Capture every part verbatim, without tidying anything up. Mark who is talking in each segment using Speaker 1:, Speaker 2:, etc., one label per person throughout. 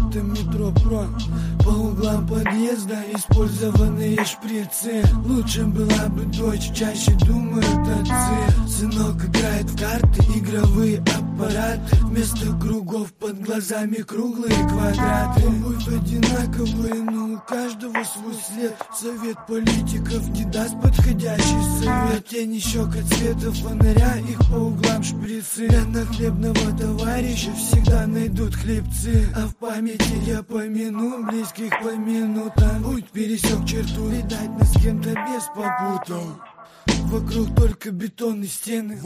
Speaker 1: это метро про. По углам подъезда использованные шприцы. Лучше была бы дочь, чаще думают отцы. Сынок играет в карты, игровые аппараты. Вместо кругов под глазами круглые квадраты. Обувь одинаковая, но у каждого свой след. Совет политиков не даст подходящий совет. Тени щека цвета фонаря, их по углам шприцы. Для нахлебного товарища всегда найдут хлебцы. А в памяти я помяну близких по минутам. Путь пересек черту, видать, нас с кем-то бес попутал. Вокруг только бетонные стены.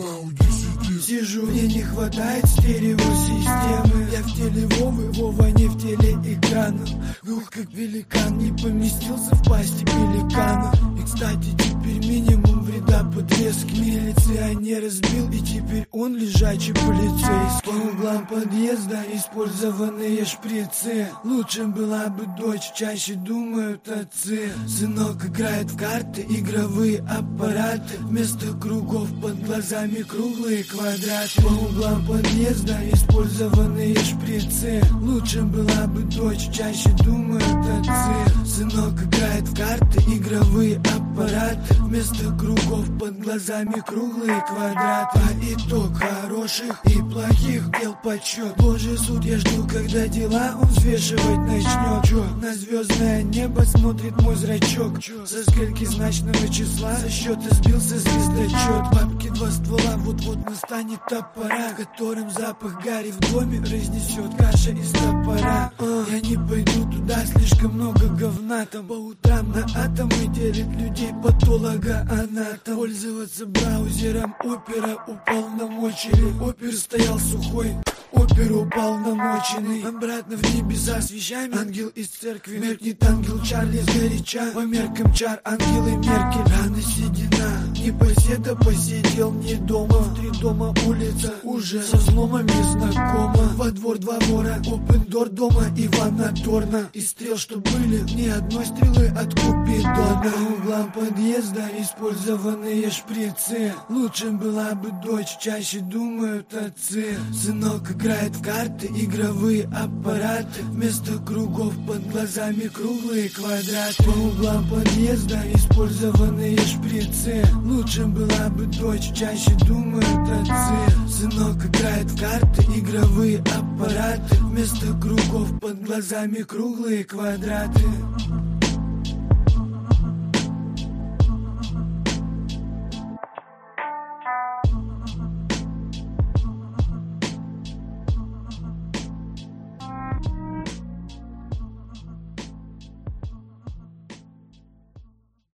Speaker 1: Сижу, мне не хватает стереосистемы. Я в теле Вовы, Вова не в теле экрана. Ух, как великан, не поместился в пасти пеликана. И, кстати, теперь минимум вреда подвеск милиционер разбил. И теперь он лежачий полицейский. По углам подъезда использованные шприцы. Лучше была бы дочь, чаще думают отцы. Сынок играет в карты, игровые аппараты. Вместо кругов под глазами круглые квадраты. По углам подъезда использованные шприцы. Лучше была бы дочь, чаще думают отцы. Сынок играет в карты, игровые аппараты. Вместо кругов под глазами круглые квадраты. По итог хороших и плохих дел подсчет. Божий суд я жду, когда дела он взвешивать начнет. Чё? На звездное небо смотрит мой зрачок. Чё? Со скольки значного числа со счета сбился звездочет. Бабки два ствола, вот-вот настанет топора, которым запах гари в доме разнесет каша из топора. а, Я не пойду туда, слишком много говна. Там по утрам на атомы делит людей патолога-анатом. Пользоваться браузером опера уполномочили. Опер стоял сухой, опер уполномоченный. Обратно в небеса с вещами. Ангел из церкви меркнет, ангел Чарли сгоряча. По меркам чар ангелы Меркель. Рано седина, непоседа посидел не дома. В три дома улица уже со взломами знакома. Во двор два вора, опендор дома Ивана Торна. И стрел, что были, ни одной стрелы от Купидона. По углам подъезда использованные шприцы. Лучше была бы дочь, чаще думают отцы. Сынок играет в карты, игровые аппараты. Вместо кругов под глазами круглые квадраты. По углам подъезда использованные шприцы. Лучше была бы дочь, чаще думают отцы. Сынок играет в карты, игровые аппараты. Вместо кругов под глазами круглые квадраты.